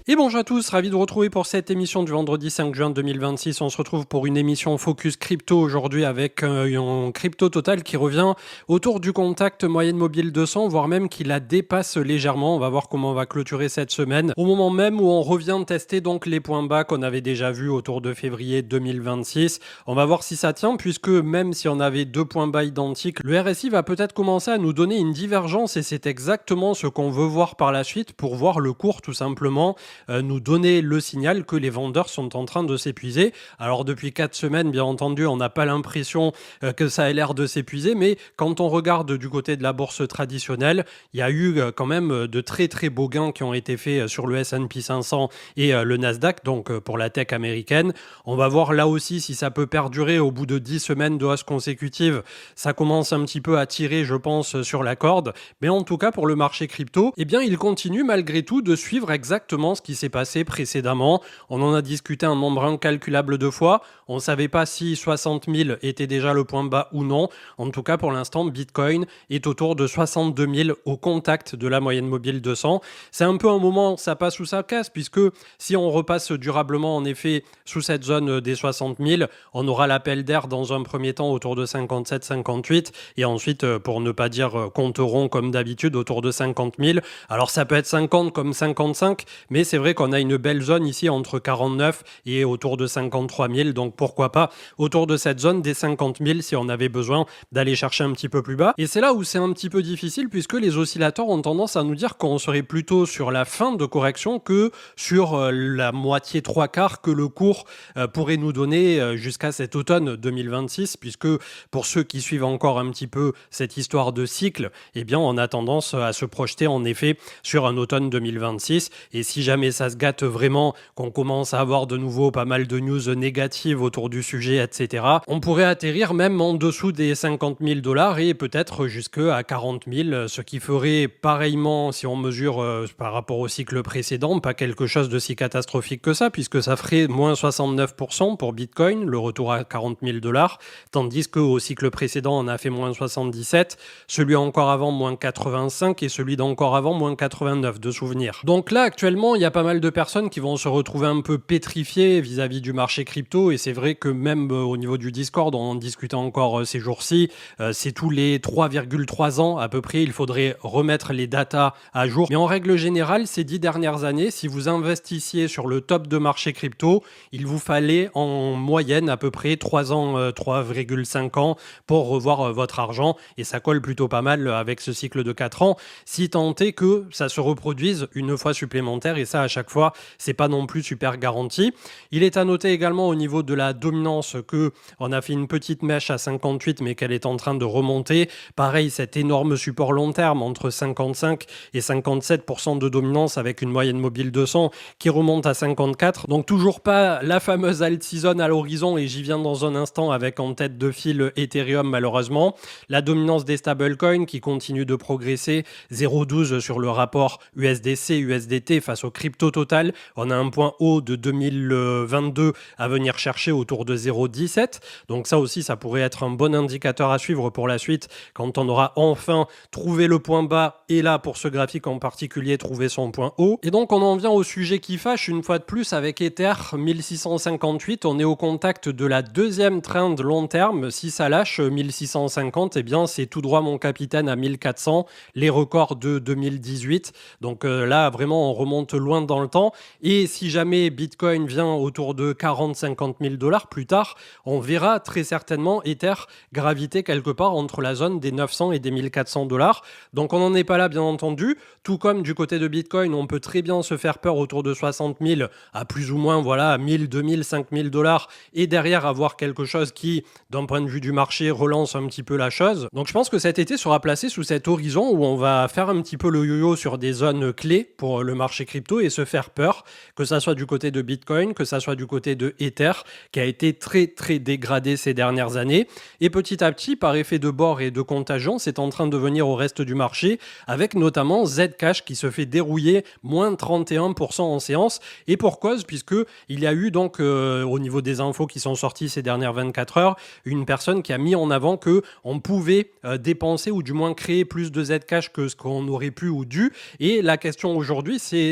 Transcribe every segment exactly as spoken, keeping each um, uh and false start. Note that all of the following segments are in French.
Et bonjour à tous, ravi de vous retrouver pour cette émission du vendredi cinq juin deux mille vingt-six. On se retrouve pour une émission Focus Crypto aujourd'hui avec euh, un crypto total qui revient autour du contact moyenne mobile deux cents, voire même qui la dépasse légèrement. On va voir comment on va clôturer cette semaine. Au moment même où on revient tester donc les points bas qu'on avait déjà vus autour de février deux mille vingt-six. On va voir si ça tient puisque même si on avait deux points bas identiques, le R S I va peut-être commencer à nous donner une divergence et c'est exactement ce qu'on veut voir par la suite pour voir le cours tout simplement Euh, nous donner le signal que les vendeurs sont en train de s'épuiser. Alors depuis quatre semaines, bien entendu, on n'a pas l'impression euh, que ça ait l'air de s'épuiser, mais quand on regarde du côté de la bourse traditionnelle, il y a eu euh, quand même euh, de très très beaux gains qui ont été faits euh, sur le S and P cinq cents et euh, le Nasdaq, donc euh, pour la tech américaine. On va voir là aussi si ça peut perdurer au bout de dix semaines de hausse consécutive. Ça commence un petit peu à tirer, je pense, sur la corde, mais en tout cas pour le marché crypto, eh bien il continue malgré tout de suivre exactement ce qui s'est passé précédemment. On en a discuté un nombre incalculable de fois. On ne savait pas si soixante mille était déjà le point bas ou non. En tout cas, pour l'instant, Bitcoin est autour de soixante-deux mille au contact de la moyenne mobile deux cents. C'est un peu un moment, ça passe ou ça casse, puisque si on repasse durablement, en effet, sous cette zone des soixante mille, on aura l'appel d'air dans un premier temps autour de cinquante-sept cinquante-huit, et ensuite, pour ne pas dire compte rond comme d'habitude, autour de cinquante mille. Alors ça peut être cinquante comme cinquante-cinq, mais c'est vrai qu'on a une belle zone ici entre quarante-neuf et autour de cinquante-trois mille, donc pourquoi pas autour de cette zone des cinquante mille si on avait besoin d'aller chercher un petit peu plus bas. Et c'est là où c'est un petit peu difficile puisque les oscillateurs ont tendance à nous dire qu'on serait plutôt sur la fin de correction que sur euh, la moitié trois quarts que le cours euh, pourrait nous donner euh, jusqu'à cet automne deux mille vingt-six, puisque pour ceux qui suivent encore un petit peu cette histoire de cycle, eh bien on a tendance à se projeter en effet sur un automne deux mille vingt-six. Et si jamais ça se gâte vraiment, qu'on commence à avoir de nouveau pas mal de news négatives autour du sujet, et cetera, on pourrait atterrir même en dessous des cinquante mille dollars et peut-être jusqu'à quarante mille, ce qui ferait pareillement, si on mesure euh, par rapport au cycle précédent, pas quelque chose de si catastrophique que ça, puisque ça ferait moins soixante-neuf pour cent pour Bitcoin, le retour à quarante mille dollars, tandis qu'au cycle précédent, on a fait moins soixante-dix-sept, celui encore avant, moins quatre-vingt-cinq, et celui d'encore avant, moins quatre-vingt-neuf, de souvenirs. Donc là, actuellement, il y a pas mal de personnes qui vont se retrouver un peu pétrifiées vis-à-vis du marché crypto, et c'est vrai que même euh, au niveau du Discord, on en discutait encore euh, ces jours-ci, euh, c'est tous les trois virgule trois ans à peu près, il faudrait remettre les datas à jour. Mais en règle générale, ces dix dernières années, si vous investissiez sur le top de marché crypto, il vous fallait en moyenne à peu près trois ans, euh, trois virgule cinq ans pour revoir euh, votre argent, et ça colle plutôt pas mal avec ce cycle de quatre ans, si tant est que ça se reproduise une fois supplémentaire, et ça à chaque fois, c'est pas non plus super garanti. Il est à noter également au niveau de la dominance que on a fait une petite mèche à cinquante-huit, mais qu'elle est en train de remonter. Pareil, cet énorme support long terme entre cinquante-cinq et cinquante-sept pour cent de dominance avec une moyenne mobile deux cents qui remonte à cinquante-quatre. Donc toujours pas la fameuse alt season à l'horizon, et j'y viens dans un instant avec en tête de file Ethereum malheureusement. La dominance des stablecoins qui continue de progresser, zéro virgule douze sur le rapport U S D C U S D T face au crypto total. On a un point haut de deux mille vingt-deux à venir chercher autour de zéro virgule dix-sept. Donc ça aussi, ça pourrait être un bon indicateur à suivre pour la suite quand on aura enfin trouvé le point bas et là, pour ce graphique en particulier, trouvé son point haut. Et donc, on en vient au sujet qui fâche une fois de plus avec Ether mille six cent cinquante-huit. On est au contact de la deuxième trend long terme. Si ça lâche mille six cent cinquante, eh bien, c'est tout droit mon capitaine à mille quatre cents, les records de deux mille dix-huit. Donc euh, là, vraiment, on remonte loin dans le temps. Et si jamais Bitcoin vient autour de quarante à cinquante mille dollars plus tard, on verra très certainement Ether graviter quelque part entre la zone des neuf cents et des mille quatre cents dollars. Donc on n'en est pas là, bien entendu. Tout comme du côté de Bitcoin, on peut très bien se faire peur autour de soixante mille à plus ou moins, voilà, mille, deux mille, cinq mille dollars, et derrière avoir quelque chose qui, d'un point de vue du marché, relance un petit peu la chose. Donc je pense que cet été sera placé sous cet horizon où on va faire un petit peu le yo-yo sur des zones clés pour le marché crypto et se faire peur, que ça soit du côté de Bitcoin, que ça soit du côté de Ether, qui a été très très dégradé ces dernières années. Et petit à petit, par effet de bord et de contagion, c'est en train de venir au reste du marché, avec notamment Zcash qui se fait dérouiller moins trente et un pour cent en séance. Et pour cause, puisque il y a eu donc euh, au niveau des infos qui sont sorties ces dernières vingt-quatre heures, une personne qui a mis en avant que on pouvait euh, dépenser ou du moins créer plus de Zcash que ce qu'on aurait pu ou dû. Et la question aujourd'hui, c'est une faille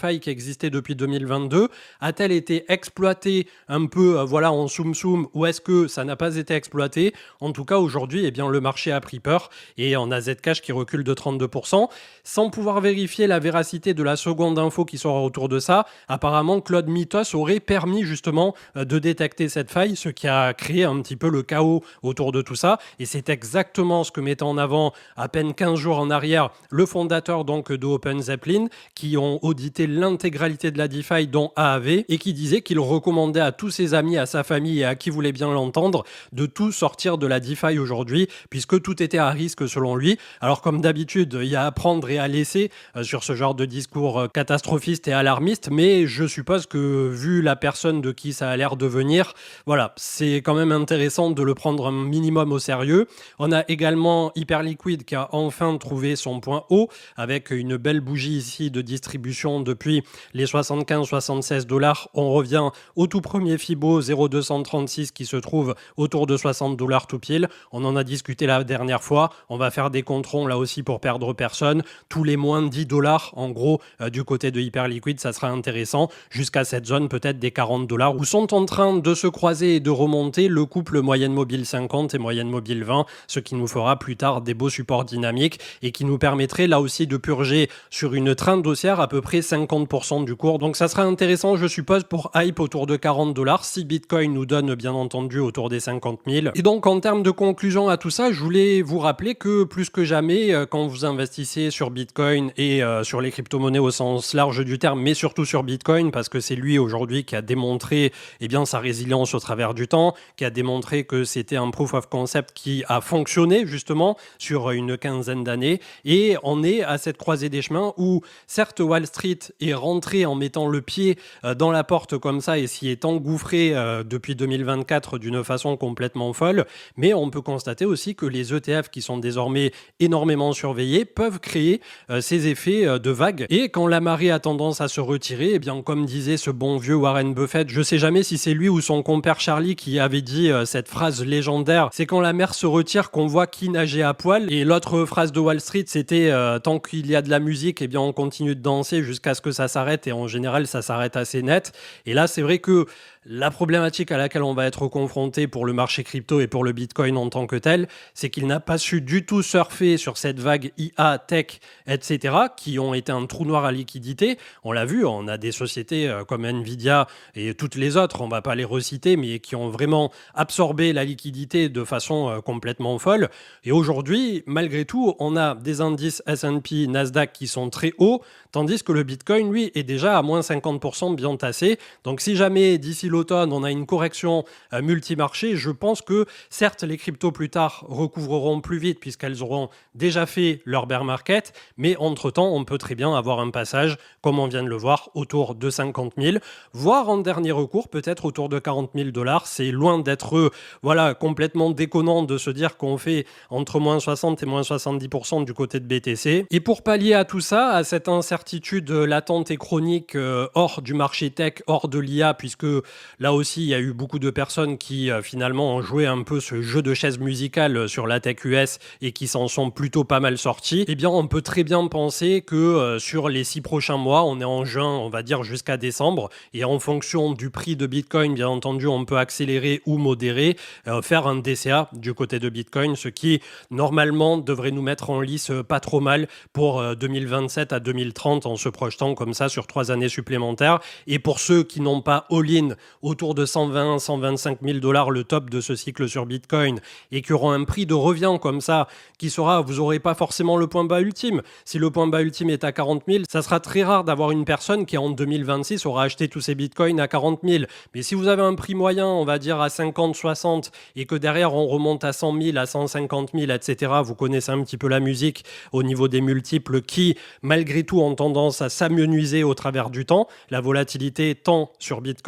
faille qui existait depuis deux mille vingt-deux? A-t-elle été exploitée un peu euh, voilà, en soum-soum, ou est-ce que ça n'a pas été exploité? En tout cas, aujourd'hui, eh bien, le marché a pris peur et on a Zcash qui recule de trente-deux pour cent. Sans pouvoir vérifier la véracité de la seconde info qui sera autour de ça, apparemment, Claude Mythos aurait permis justement euh, de détecter cette faille, ce qui a créé un petit peu le chaos autour de tout ça. Et c'est exactement ce que mettait en avant à peine quinze jours en arrière le fondateur donc de Open Zeppelin, qui ont audité l'intégralité de la DeFi dont A A V et qui disait qu'il recommandait à tous ses amis, à sa famille et à qui voulait bien l'entendre de tout sortir de la DeFi aujourd'hui, puisque tout était à risque selon lui. Alors comme d'habitude, il y a à prendre et à laisser euh, sur ce genre de discours euh, catastrophiste et alarmiste, mais je suppose que vu la personne de qui ça a l'air de venir, voilà, c'est quand même intéressant de le prendre un minimum au sérieux. On a également Hyperliquid qui a enfin trouvé son point haut avec une belle bougie ici de distribution depuis les soixante-quinze soixante-seize dollars. On revient au tout premier Fibo zéro virgule deux cent trente-six qui se trouve autour de soixante dollars tout pile. On en a discuté la dernière fois. On va faire des contrôles là aussi pour perdre personne. Tous les moins de dix dollars en gros euh, du côté de Hyperliquid, ça sera intéressant jusqu'à cette zone peut-être des quarante dollars où sont en train de se croiser et de remonter le couple moyenne mobile cinquante et moyenne mobile vingt, ce qui nous fera plus tard des beaux supports dynamiques et qui nous permettrait là aussi de purger sur une trend haussière à peu près cinquante pour cent du cours. Donc ça sera intéressant je suppose pour hype autour de quarante dollars si Bitcoin nous donne bien entendu autour des cinquante mille. Et donc en termes de conclusion à tout ça, je voulais vous rappeler que plus que jamais quand vous investissez sur Bitcoin et euh, sur les crypto-monnaies au sens large du terme, mais surtout sur Bitcoin parce que c'est lui aujourd'hui qui a démontré eh bien, sa résilience au travers du temps, qui a démontré que c'était un proof of concept qui a fonctionné justement sur une quinzaine d'années. Et on est à cette croisée des chemins où certes Wall Street est rentré en mettant le pied dans la porte comme ça et s'y est engouffré euh, depuis deux mille vingt-quatre d'une façon complètement folle, mais on peut constater aussi que les E T F qui sont désormais énormément surveillés peuvent créer euh, ces effets euh, de vagues. Et quand la marée a tendance à se retirer, eh bien comme disait ce bon vieux Warren Buffett, je sais jamais si c'est lui ou son compère Charlie qui avait dit euh, cette phrase légendaire, c'est quand la mer se retire qu'on voit qui nageait à poil. Et l'autre phrase de Wall Street, c'était euh, tant qu'il y a de la musique, eh bien on continue de danser jusqu'à ce que ça s'arrête et en général ça s'arrête assez net. Et là c'est vrai que la problématique à laquelle on va être confronté pour le marché crypto et pour le Bitcoin en tant que tel, c'est qu'il n'a pas su du tout surfer sur cette vague I A, tech, et cetera, qui ont été un trou noir à liquidité. On l'a vu, on a des sociétés comme Nvidia et toutes les autres, on ne va pas les reciter, mais qui ont vraiment absorbé la liquidité de façon complètement folle. Et aujourd'hui, malgré tout, on a des indices S and P, Nasdaq qui sont très hauts, tandis que le Bitcoin, lui, est déjà à moins cinquante pour cent bien tassé. Donc si jamais d'ici l'automne, on a une correction euh, multimarché, je pense que certes, les cryptos plus tard recouvreront plus vite puisqu'elles auront déjà fait leur bear market, mais entre-temps, on peut très bien avoir un passage, comme on vient de le voir, autour de cinquante mille, voire en dernier recours, peut-être autour de quarante mille dollars. C'est loin d'être euh, voilà, complètement déconnant de se dire qu'on fait entre moins soixante et moins soixante-dix pour cent du côté de B T C. Et pour pallier à tout ça, à cette incertitude latente et chronique euh, hors du marché tech, hors de l'I A, puisque là aussi, il y a eu beaucoup de personnes qui euh, finalement ont joué un peu ce jeu de chaises musicales sur la tech U S et qui s'en sont plutôt pas mal sortis. Eh bien, on peut très bien penser que euh, sur les six prochains mois, on est en juin, on va dire jusqu'à décembre, et en fonction du prix de Bitcoin, bien entendu, on peut accélérer ou modérer, euh, faire un D C A du côté de Bitcoin, ce qui normalement devrait nous mettre en lice euh, pas trop mal pour euh, deux mille vingt-sept à deux mille trente en se projetant comme ça sur trois années supplémentaires. Et pour ceux qui n'ont pas all-in autour de cent vingt à cent vingt-cinq mille dollars le top de ce cycle sur Bitcoin et qui auront un prix de revient comme ça qui sera, vous n'aurez pas forcément le point bas ultime. Si le point bas ultime est à quarante mille, ça sera très rare d'avoir une personne qui en deux mille vingt-six aura acheté tous ses Bitcoins à quarante mille. Mais si vous avez un prix moyen, on va dire à cinquante, soixante et que derrière on remonte à cent mille, à cent cinquante mille, et cetera, vous connaissez un petit peu la musique au niveau des multiples qui, malgré tout, ont tendance à s'amenuiser au travers du temps. La volatilité tend sur Bitcoin à s'écraser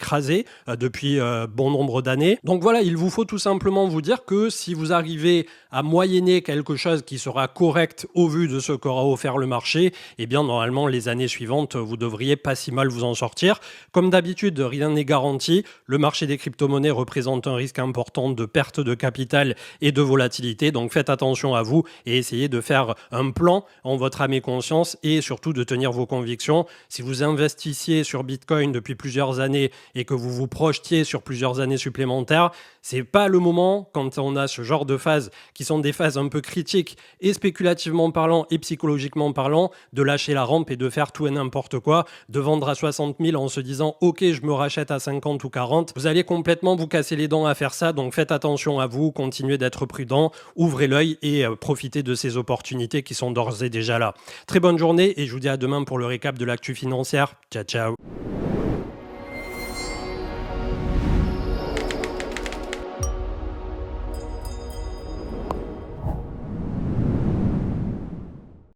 écrasé euh, depuis euh, bon nombre d'années. Donc voilà, il vous faut tout simplement vous dire que si vous arrivez à moyenner quelque chose qui sera correct au vu de ce qu'aura offert le marché, eh bien normalement les années suivantes, vous devriez pas si mal vous en sortir. Comme d'habitude, rien n'est garanti. Le marché des crypto-monnaies représente un risque important de perte de capital et de volatilité. Donc faites attention à vous et essayez de faire un plan en votre âme et conscience et surtout de tenir vos convictions. Si vous investissiez sur Bitcoin depuis plusieurs années et que vous vous projetiez sur plusieurs années supplémentaires, c'est pas le moment, quand on a ce genre de phases qui sont des phases un peu critiques et spéculativement parlant et psychologiquement parlant, de lâcher la rampe et de faire tout et n'importe quoi, de vendre à soixante mille en se disant ok, je me rachète à cinquante ou quarante. Vous allez complètement vous casser les dents à faire ça, donc faites attention à vous, continuez d'être prudent, ouvrez l'œil et euh, profitez de ces opportunités qui sont d'ores et déjà là. Très bonne journée et je vous dis à demain pour le récap de l'actu financière. Ciao ciao.